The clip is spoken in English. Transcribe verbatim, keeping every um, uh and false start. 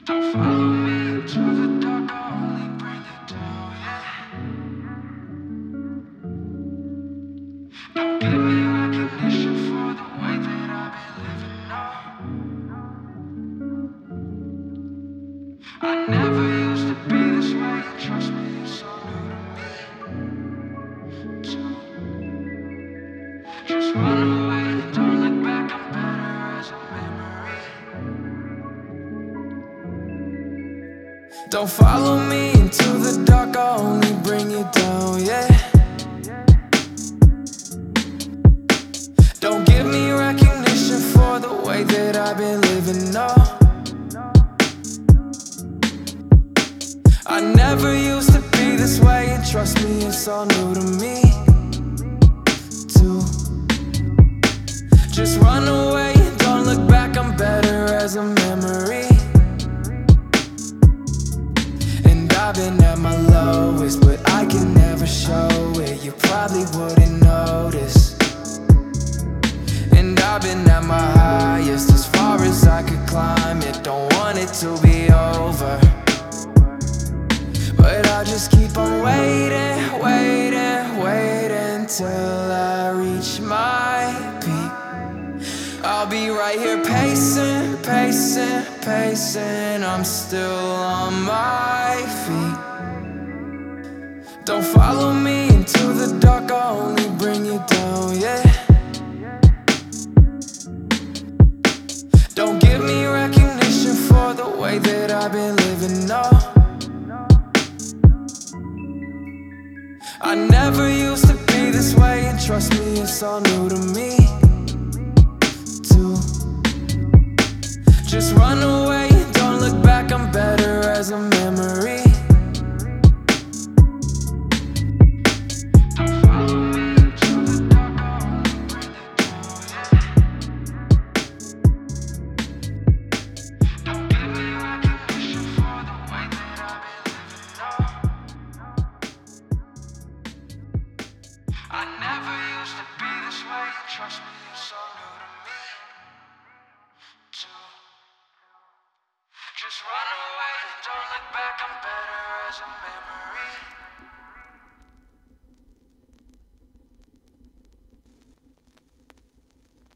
Don't follow me into the dark, I only bring you down, yeah. Don't give me recognition for the way that I've been living, no. I never used to be this way, and trust me, it's so new to me, too. Just run away, don't look back, I'm better as a memory. Don't follow me into the dark, I'll only bring you down, yeah. Don't give me recognition for the way that I've been living, no. I never used to be this way, and trust me, it's all new to me, too. Just run away, don't look back, I'm better as a memory. And I've been at my lowest, but I can never show it. You probably wouldn't notice. And I've been at my highest, as far as I could climb it. Don't want it to be over, but I'll just keep on waiting, waiting, waiting till I reach my peak. I'll be right here pacing, pacing, pacing. I'm still on my feet. Don't follow me into the dark, I'll only bring you down, yeah. Don't give me recognition for the way that I've been living, no. I never used to be this way, and trust me, it's all new to me, too. Just run away, don't look back, I'm better as a memory. Don't follow me into the dark, I'll only bring you down, yeah. Don't give me recognition for the way that I've been living, no. I never used to be this way, trust me, it's all new to me, too. Just run away, don't look back, I'm better as a memory.